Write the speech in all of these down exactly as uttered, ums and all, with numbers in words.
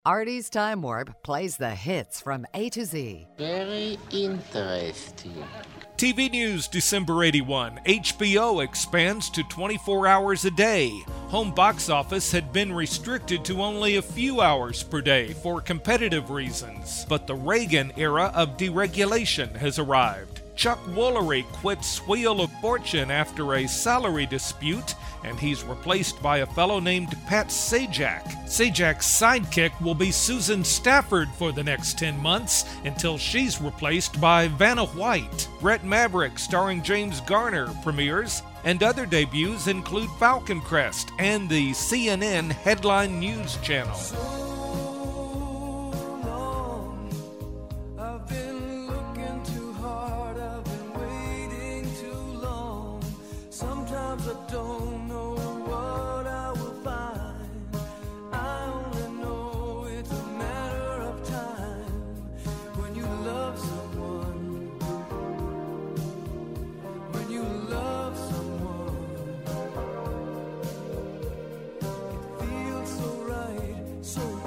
Artie's Time Warp plays the hits from A to Z. Very interesting. T V News December eighty-one. H B O expands to twenty-four hours a day. Home box office had been restricted to only a few hours per day for competitive reasons. But the Reagan era of deregulation has arrived. Chuck Woolery quits Wheel of Fortune after a salary dispute, and he's replaced by a fellow named Pat Sajak. Sajak's sidekick will be Susan Stafford for the next ten months until she's replaced by Vanna White. Brett Maverick, starring James Garner, premieres, and other debuts include Falcon Crest and the C N N Headline News Channel. Sometimes I don't know what I will find. I only know it's a matter of time. When you love someone, when you love someone, it feels so right, so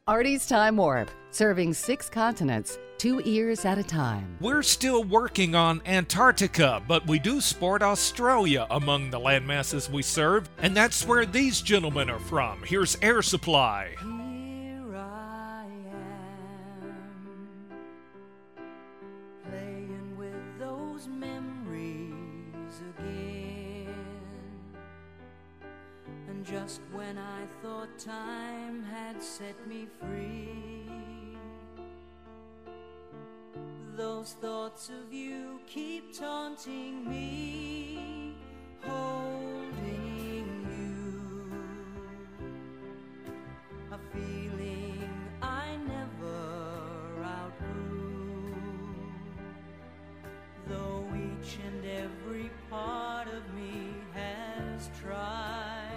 Artie's Time Warp, serving six continents, two ears at a time. We're still working on Antarctica, but we do sport Australia among the landmasses we serve, and that's where these gentlemen are from. Here's Air Supply. Here I am, playing with those memories again. And just when I thought time had set me free, those thoughts of you keep taunting me, holding you, a feeling I never outgrew, though each and every part of me has tried.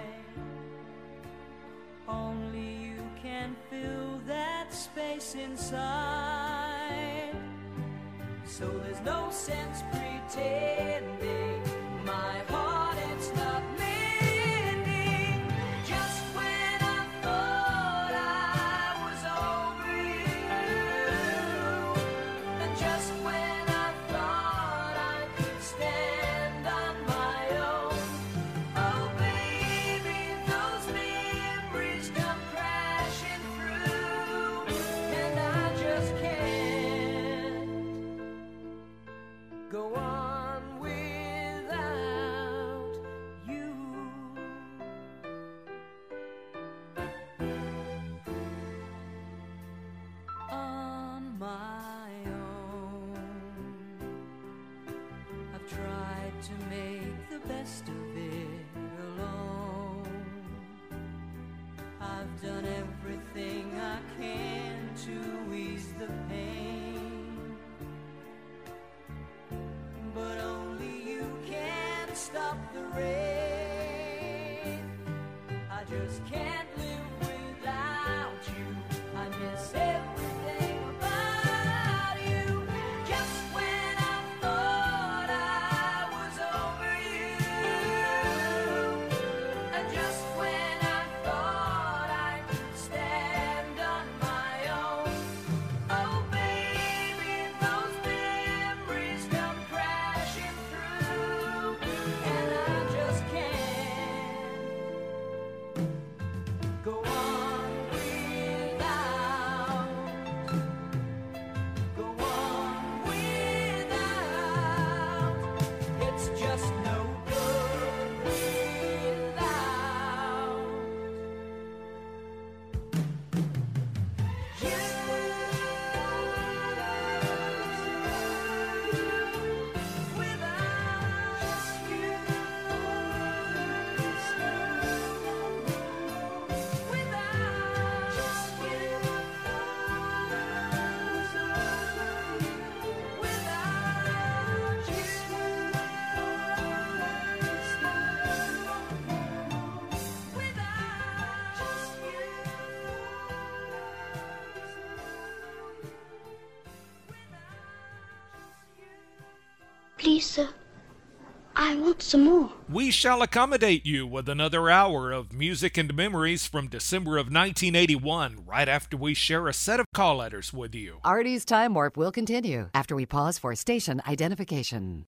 Only you can fill that space inside. So there's no sense pretending my heart it's not mending. Just when I thought I was over you, and just when I thought I could stand on my own, oh baby, those memories come crashing through, and I just can't go on without you. On my own, I've tried to make the best of it alone. I've done everything I can to ease the pain, but only you can stop the rain. I just can't live without you. I miss everything about you. Just when I thought I was over you, and just when I thought I could stand on my own, oh baby, those memories come crashing through, and I just can't go on without, go on without. It's just no good without you. Please, sir, I want some more. We shall accommodate you with another hour of music and memories from December of nineteen eighty-one, right after we share a set of call letters with you. Artie's Time Warp will continue after we pause for station identification.